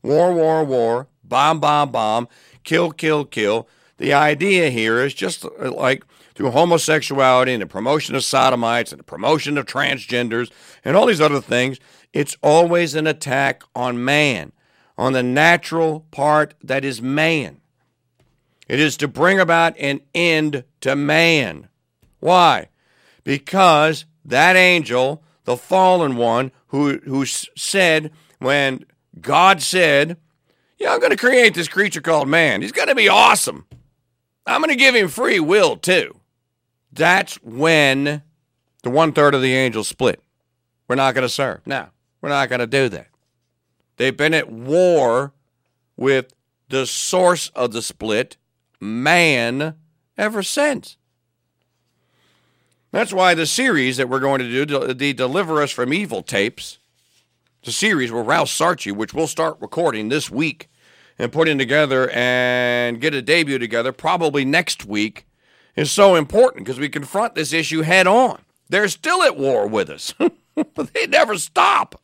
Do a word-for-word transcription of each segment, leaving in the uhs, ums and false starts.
War, war, war, bomb, bomb, bomb, kill, kill, kill. The idea here is just like through homosexuality and the promotion of sodomites and the promotion of transgenders and all these other things, it's always an attack on man, on the natural part that is man. It is to bring about an end to man. Why? Because that angel, the fallen one, who, who said when God said, yeah, I'm going to create this creature called man. He's going to be awesome. I'm going to give him free will, too. That's when the one-third of the angels split. We're not going to serve. No, we're not going to do that. They've been at war with the source of the split, man, ever since. That's why the series that we're going to do, the Deliver Us from Evil tapes, the series with Ralph Sarchie, which we'll start recording this week and putting together and get a debut together probably next week, is so important because we confront this issue head on. They're still at war with us. They never stop.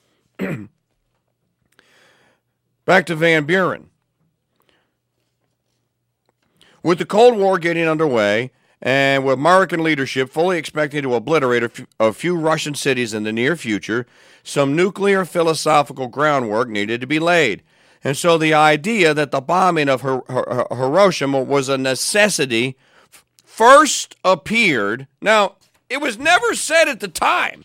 Back to Van Buren. With the Cold War getting underway, and with American leadership fully expecting to obliterate a few, a few Russian cities in the near future, some nuclear philosophical groundwork needed to be laid. And so the idea that the bombing of Hir- Hir- Hiroshima was a necessity first appeared. Now, it was never said at the time.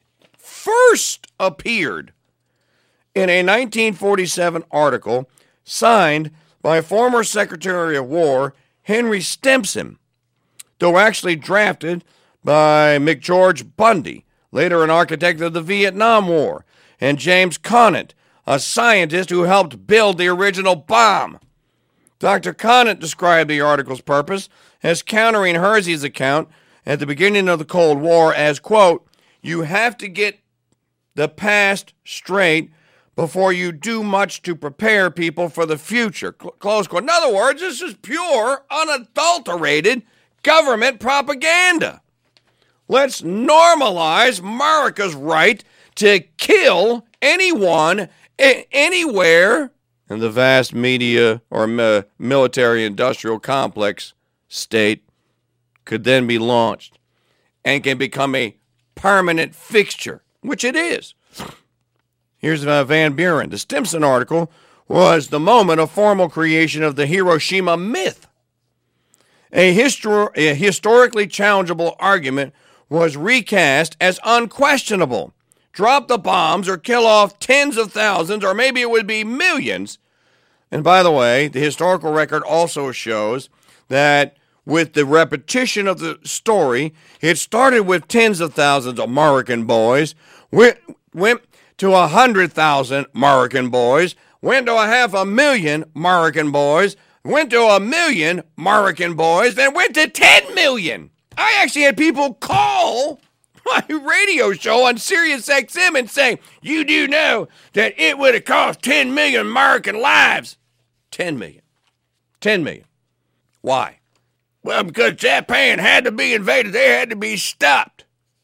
First appeared in a nineteen forty-seven article signed by former Secretary of War Henry Stimson, though actually drafted by McGeorge Bundy, later an architect of the Vietnam War, and James Conant, a scientist who helped build the original bomb. Doctor Conant described the article's purpose as countering Hersey's account at the beginning of the Cold War as, quote, you have to get the past straight before you do much to prepare people for the future, close quote. In other words, this is pure, unadulterated government propaganda. Let's normalize America's right to kill anyone, a- anywhere, and the vast media or uh, military-industrial complex state could then be launched and can become a permanent fixture, which it is. Here's uh, Van Buren. The Stimson article was the moment of formal creation of the Hiroshima myth. A, histor- a historically challengeable argument was recast as unquestionable. Drop the bombs or kill off tens of thousands, or maybe it would be millions. And by the way, the historical record also shows that with the repetition of the story, it started with tens of thousands of American boys, went, went to a hundred thousand American boys, went to a half a million American boys, went to a million American boys, then went to ten million. I actually had people call my radio show on Sirius X M and say, you do know that it would have cost ten million American lives. ten million. ten million. Why? Well, because Japan had to be invaded. They had to be stopped.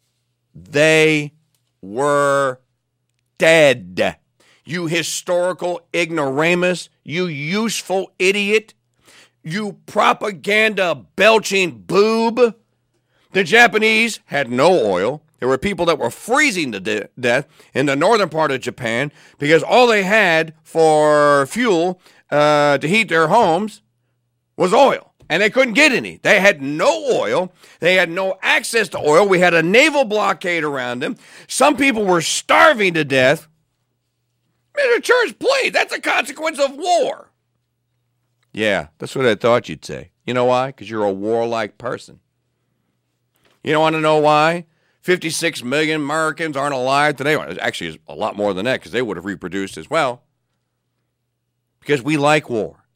They were dead. You historical ignoramus, you useful idiot, you propaganda belching boob. The Japanese had no oil. There were people that were freezing to de- death in the northern part of Japan because all they had for fuel uh, to heat their homes was oil. And they couldn't get any. They had no oil. They had no access to oil. We had a naval blockade around them. Some people were starving to death. Mister Church, please, that's a consequence of war. Yeah, that's what I thought you'd say. You know why? Because you're a warlike person. You don't want to know why? fifty-six million Americans aren't alive today. Well, actually, it's a lot more than that because they would have reproduced as well. Because we like war.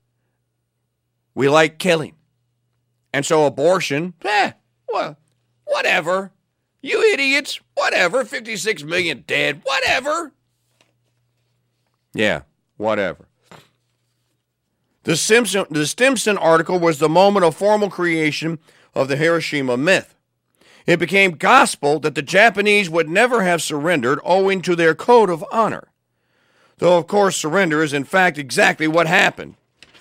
We like killing. And so abortion, eh, well, whatever. You idiots, whatever. fifty-six million dead, whatever. Yeah, whatever. The Simpson, the Stimson article was the moment of formal creation of the Hiroshima myth. It became gospel that the Japanese would never have surrendered owing to their code of honor. though of course surrender is in fact exactly what happened.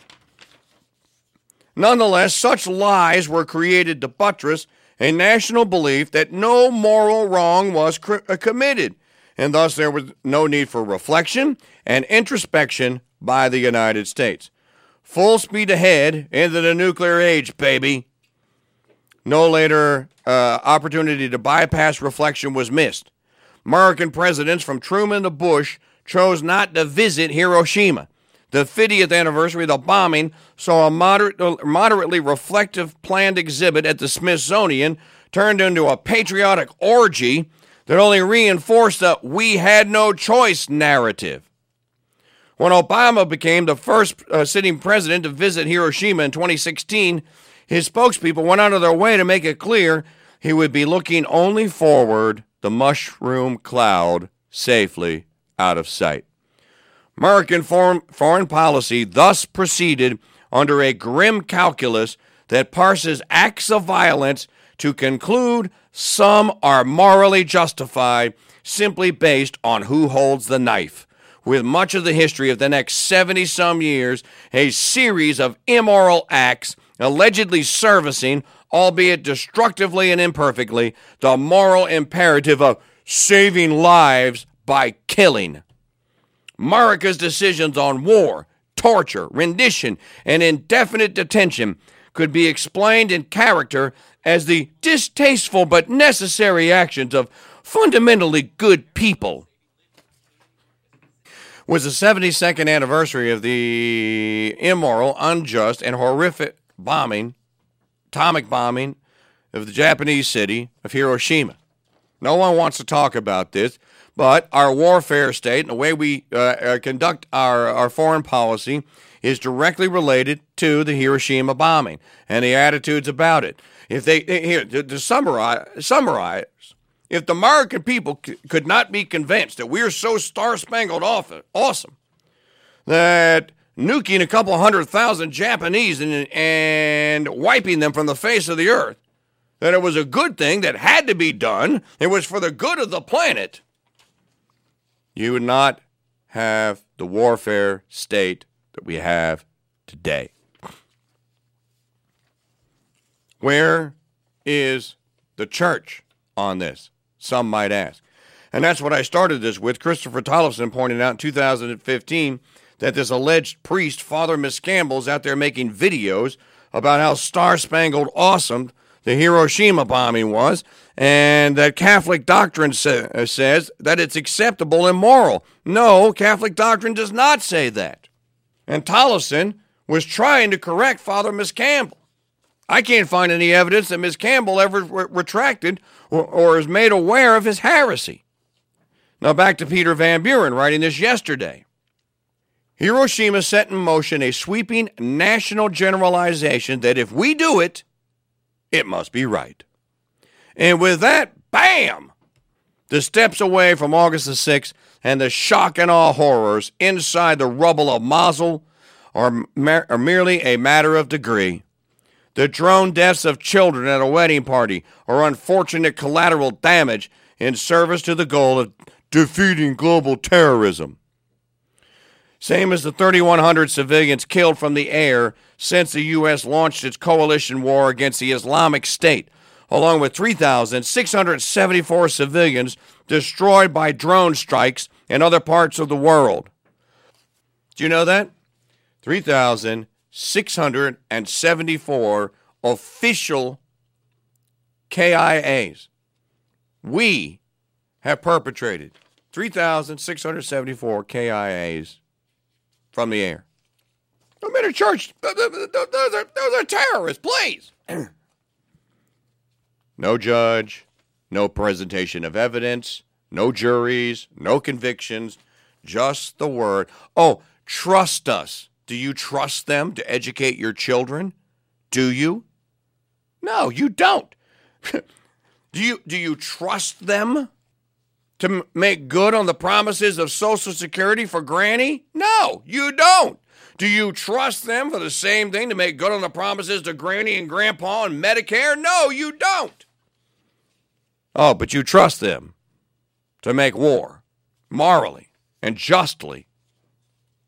Nonetheless, such lies were created to buttress a national belief that no moral wrong was cr- committed, and thus there was no need for reflection and introspection by the United States. Full speed ahead into the nuclear age, baby. No later uh, opportunity to bypass reflection was missed. American presidents from Truman to Bush chose not to visit Hiroshima. The fiftieth anniversary of the bombing saw a moderate, moderately reflective planned exhibit at the Smithsonian turned into a patriotic orgy that only reinforced the "we had no choice" narrative. When Obama became the first uh, sitting president to visit Hiroshima in twenty sixteen, his spokespeople went out of their way to make it clear he would be looking only forward, the mushroom cloud safely out of sight. American foreign, foreign policy thus proceeded under a grim calculus that parses acts of violence to conclude some are morally justified simply based on who holds the knife, with much of the history of the next seventy-some years a series of immoral acts allegedly servicing, albeit destructively and imperfectly, the moral imperative of saving lives by killing. America's decisions on war, torture, rendition, and indefinite detention could be explained in character as the distasteful but necessary actions of fundamentally good people. Was the seventy-second anniversary of the immoral, unjust, and horrific bombing, atomic bombing of the Japanese city of Hiroshima. No one wants to talk about this, but our warfare state and the way we uh, uh, conduct our, our foreign policy is directly related to the Hiroshima bombing and the attitudes about it. If they here to, to summarize, summarize, if the American people c- could not be convinced that we're so star-spangled awesome that nuking a couple hundred thousand Japanese and, and wiping them from the face of the earth, that it was a good thing that had to be done, it was for the good of the planet, you would not have the warfare state that we have today. Where is the church on this? Some might ask. And that's what I started this with. Christopher Tollefson pointed out in two thousand fifteen that this alleged priest, Father Miscamble, is out there making videos about how star-spangled awesome the Hiroshima bombing was, and that Catholic doctrine sa- says that it's acceptable and moral. No, Catholic doctrine does not say that. And Tollefson was trying to correct Father Miscamble. I can't find any evidence that Miscamble ever re- retracted or, or is made aware of his heresy. Now back to Peter Van Buren writing this yesterday. Hiroshima set in motion a sweeping national generalization that if we do it, it must be right. And with that, bam! The steps away from August the sixth and the shock and awe horrors inside the rubble of Mosul are, mer- are merely a matter of degree. The drone deaths of children at a wedding party are unfortunate collateral damage in service to the goal of defeating global terrorism. Same as the thirty-one hundred civilians killed from the air since the U S launched its coalition war against the Islamic State, along with three thousand six hundred seventy-four civilians destroyed by drone strikes in other parts of the world. Do you know that? three thousand six hundred seventy-four official K I As. We have perpetrated three thousand six hundred seventy-four K I As from the air. I'm in a church. Those are, those are terrorists, please. No judge, no presentation of evidence, no juries, no convictions, just the word. Oh, trust us. Do you trust them to educate your children? Do you? No, you don't. do you do you trust them to m- make good on the promises of Social Security for Granny? No, you don't. Do you trust them for the same thing to make good on the promises to Granny and Grandpa and Medicare? No, you don't. Oh, but you trust them to make war morally and justly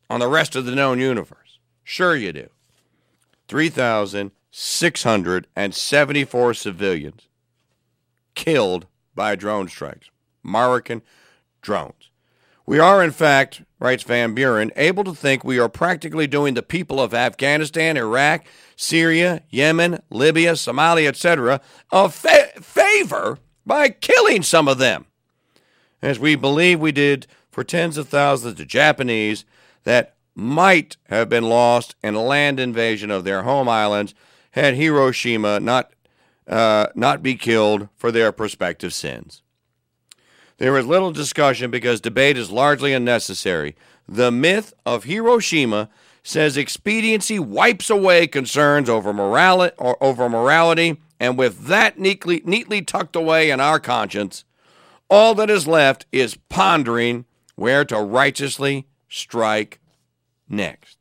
on the rest of the known universe? Sure you do. three thousand six hundred seventy-four civilians killed by drone strikes. American drones. We are, in fact, writes Van Buren, able to think we are practically doing the people of Afghanistan, Iraq, Syria, Yemen, Libya, Somalia, et cetera a fa- favor by killing some of them, as we believe we did for tens of thousands of Japanese that might have been lost in a land invasion of their home islands had Hiroshima not uh, not be killed for their prospective sins. There is little discussion because debate is largely unnecessary. The myth of Hiroshima says expediency wipes away concerns over morality, or over morality, and with that neatly, neatly tucked away in our conscience, all that is left is pondering where to righteously strike next.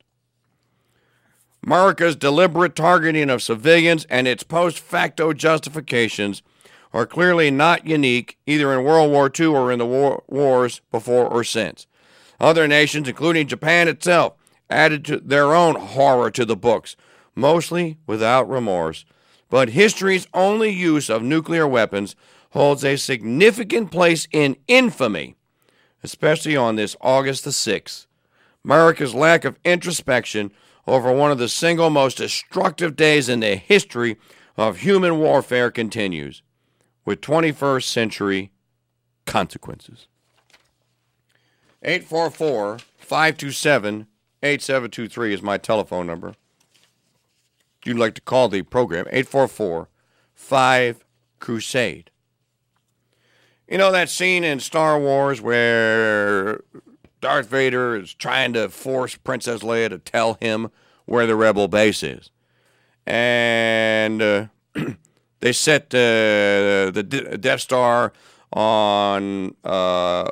America's deliberate targeting of civilians and its post facto justifications are clearly not unique either in World War Two or in the war- wars before or since. Other nations, including Japan itself, added to their own horror to the books, mostly without remorse. But history's only use of nuclear weapons holds a significant place in infamy, especially on this August the sixth. America's lack of introspection over one of the single most destructive days in the history of human warfare continues, with twenty-first century consequences. eight four four, five two seven, eight seven two three is my telephone number. If you'd like to call the program, eight four four, five, crusade. You know that scene in Star Wars where Darth Vader is trying to force Princess Leia to tell him where the rebel base is. And uh, they set uh, the D- Death Star on, uh,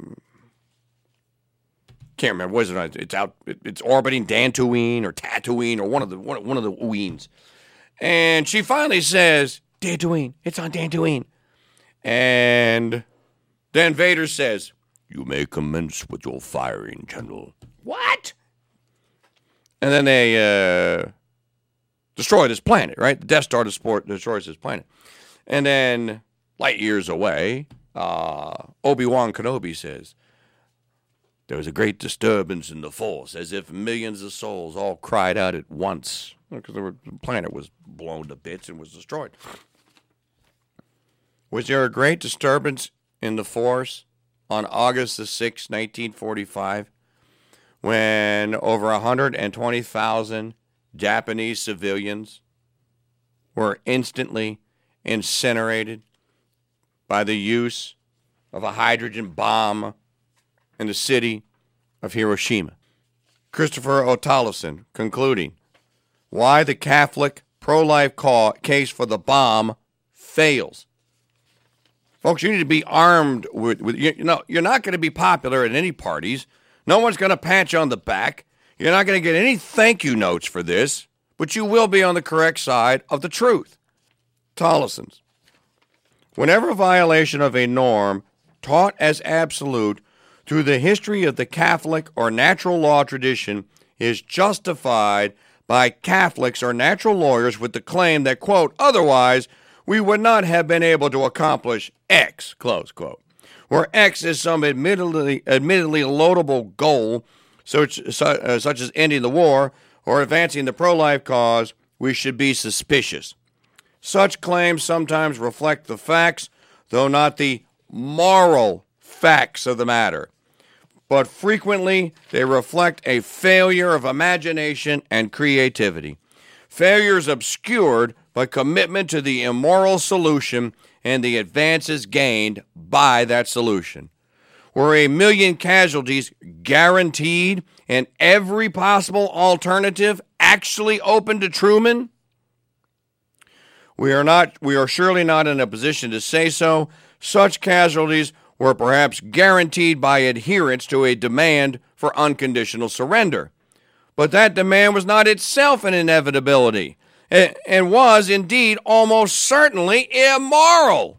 can't remember, what is it? It's out, it's orbiting Dantooine or Tatooine or one of the one, one of the Weens. And she finally says, Dantooine, it's on Dantooine. And then Vader says, "You may commence with your firing, General." What? And then they uh, destroy this planet, right? The Death Star destroys this planet. And then, light years away, uh, Obi-Wan Kenobi says, "There was a great disturbance in the Force, as if millions of souls all cried out at once." Because the planet was blown to bits and was destroyed. Was there a great disturbance in the Force on August the sixth, nineteen forty-five, when over one hundred twenty thousand Japanese civilians were instantly incinerated by the use of a hydrogen bomb in the city of Hiroshima? Christopher O'Tallison concluding, why the Catholic pro-life ca- case for the bomb fails. Folks, you need to be armed with, with you, you know, you're not going to be popular at any parties. No one's going to pat you on the back. You're not going to get any thank you notes for this, but you will be on the correct side of the truth. Tollison's. Whenever a violation of a norm taught as absolute through the history of the Catholic or natural law tradition is justified by Catholics or natural lawyers with the claim that, quote, otherwise we would not have been able to accomplish X, close quote, where X is some admittedly, admittedly laudable goal, such, uh, such as ending the war or advancing the pro-life cause, we should be suspicious. Such claims sometimes reflect the facts, though not the moral facts of the matter. But frequently, they reflect a failure of imagination and creativity. Failures obscured by commitment to the immoral solution and the advances gained by that solution. Were a million casualties guaranteed and every possible alternative actually open to Truman? We are not, we are surely not in a position to say so. Such casualties were perhaps guaranteed by adherence to a demand for unconditional surrender. But that demand was not itself an inevitability, and was indeed almost certainly immoral.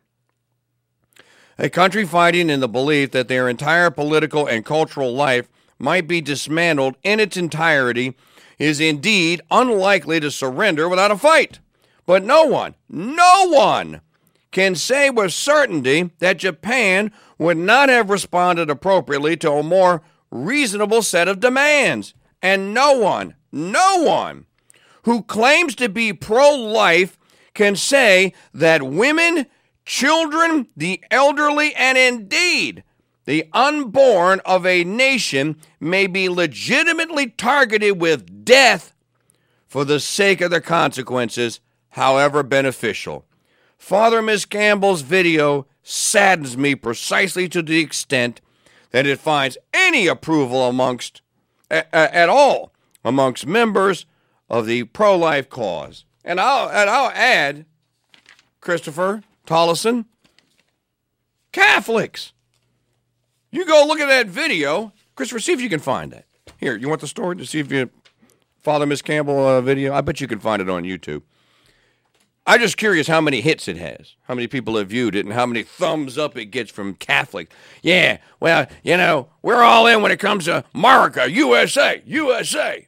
A country fighting in the belief that their entire political and cultural life might be dismantled in its entirety, is indeed unlikely to surrender without a fight. But no one, no one can say with certainty that Japan would not have responded appropriately to a more reasonable set of demands. And no one, no one who claims to be pro-life can say that women, children, the elderly, and indeed the unborn of a nation may be legitimately targeted with death for the sake of the consequences, however beneficial. Father Miss Campbell's video saddens me precisely to the extent that it finds any approval amongst, a, a, at all, amongst members of the pro-life cause. And I'll, and I'll add, Christopher Tollison, Catholics. You go look at that video. Christopher, see if you can find that. Here, you want the story to see if you, Father Miss Campbell uh, video? I bet you can find it on YouTube. I'm just curious how many hits it has, how many people have viewed it, and how many thumbs up it gets from Catholic. Yeah, well, you know, we're all in when it comes to America, U S A, U S A.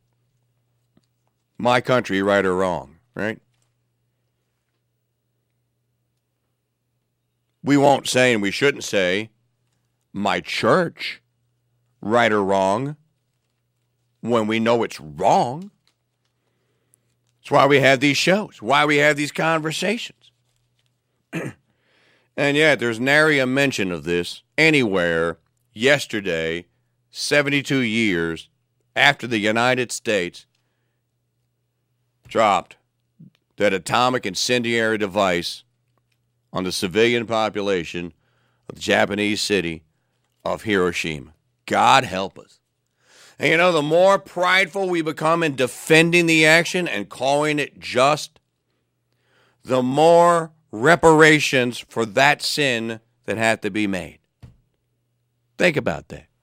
My country, right or wrong, right? We won't say, and we shouldn't say, my church, right or wrong, when we know it's wrong. That's why we have these shows, why we have these conversations. And yet, there's nary a mention of this anywhere yesterday, seventy-two years after the United States dropped that atomic incendiary device on the civilian population of the Japanese city of Hiroshima. God help us. And you know, the more prideful we become in defending the action and calling it just, the more reparations for that sin that have to be made. Think about that.